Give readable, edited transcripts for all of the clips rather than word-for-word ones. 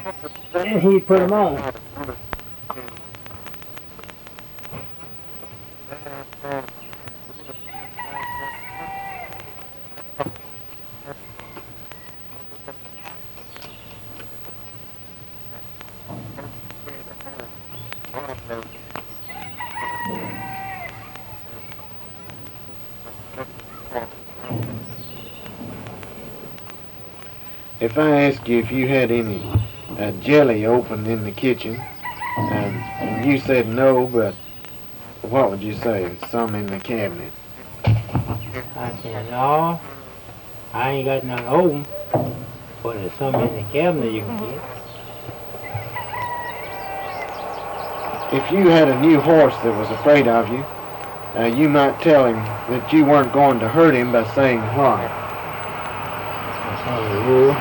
and he'd put them on. If I ask you if you had any jelly open in the kitchen, and you said no, but what would you say? Some in the cabinet. I said, no, I ain't got nothing open, but there's some in the cabinet you can get. If you had a new horse that was afraid of you, you might tell him that you weren't going to hurt him by saying what? That's on the rule.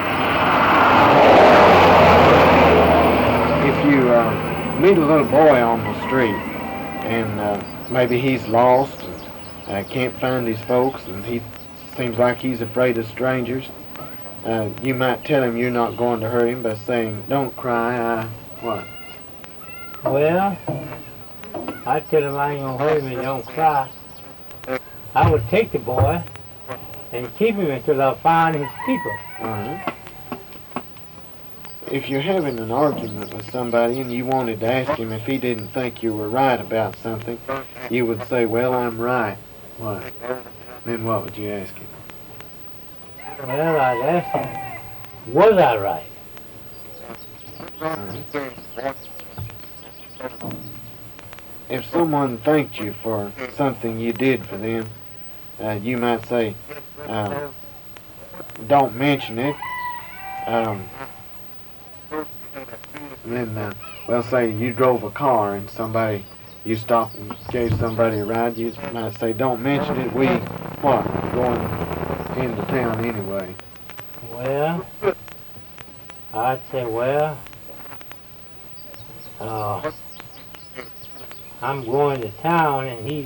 If you meet a little boy on the street and maybe he's lost and can't find his folks and he seems like he's afraid of strangers, you might tell him you're not going to hurt him by saying, don't cry, what? Well, I tell him I ain't gonna hurt him and don't cry. I would take the boy and keep him until I find his people. If you're having an argument with somebody and you wanted to ask him if he didn't think you were right about something, you would say, well, I'm right. What? Then what would you ask him? Well, I'd ask him, was I right? If someone thanked you for something you did for them, you might say, don't mention it. Then, well, say you drove a car and you stopped and gave somebody a ride, you might say, don't mention it, we're going into town anyway. Well, I'd say, well, I'm going to town and he's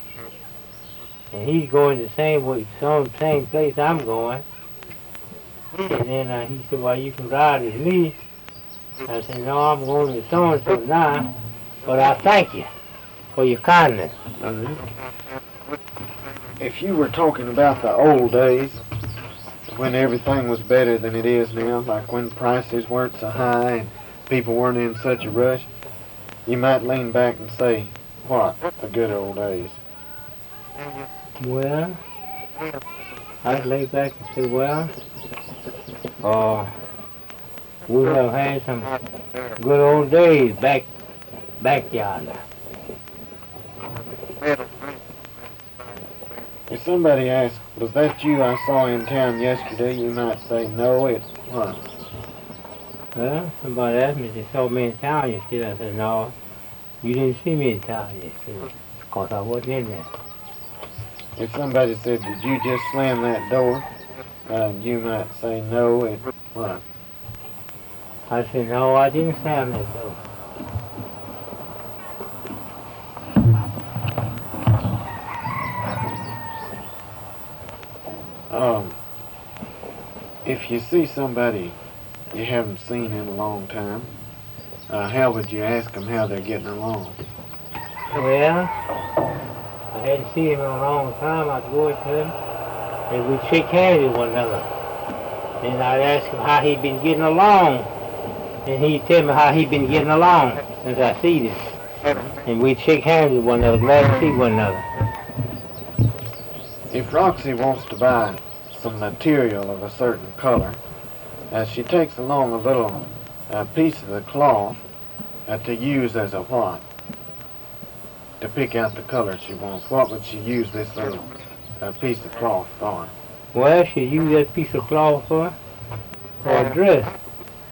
going the same way, same place I'm going. And then he said, well, you can ride with me. I said, no, I'm going to so-and-so now, but I thank you for your kindness. If you were talking about the old days, when everything was better than it is now, like when prices weren't so high and people weren't in such a rush, you might lean back and say, what, the good old days? Well, I'd lay back and say, well, we have had some good old days back yonder. If somebody asked, was that you I saw in town yesterday, you might say, no, it wasn't. Well, somebody asked me if they saw me in town yesterday. I said, no, you didn't see me in town yesterday, because I wasn't in there. If somebody said, did you just slam that door, you might say, no, it wasn't. I said, no, I didn't slam that door. If you see somebody you haven't seen in a long time, how would you ask them how they're getting along? Well, I hadn't seen him in a long time. I'd go up to him and we'd shake hands with one another. And I'd ask him how he'd been getting along. And he'd tell me how he'd been getting along since I seen him. And we'd shake hands with one another, glad to see one another. If Roxy wants to buy some material of a certain color, she takes along a little piece of the cloth to use as a what? To pick out the color she wants. What would she use this little piece of cloth for? Well, she'd use that piece of cloth for a dress.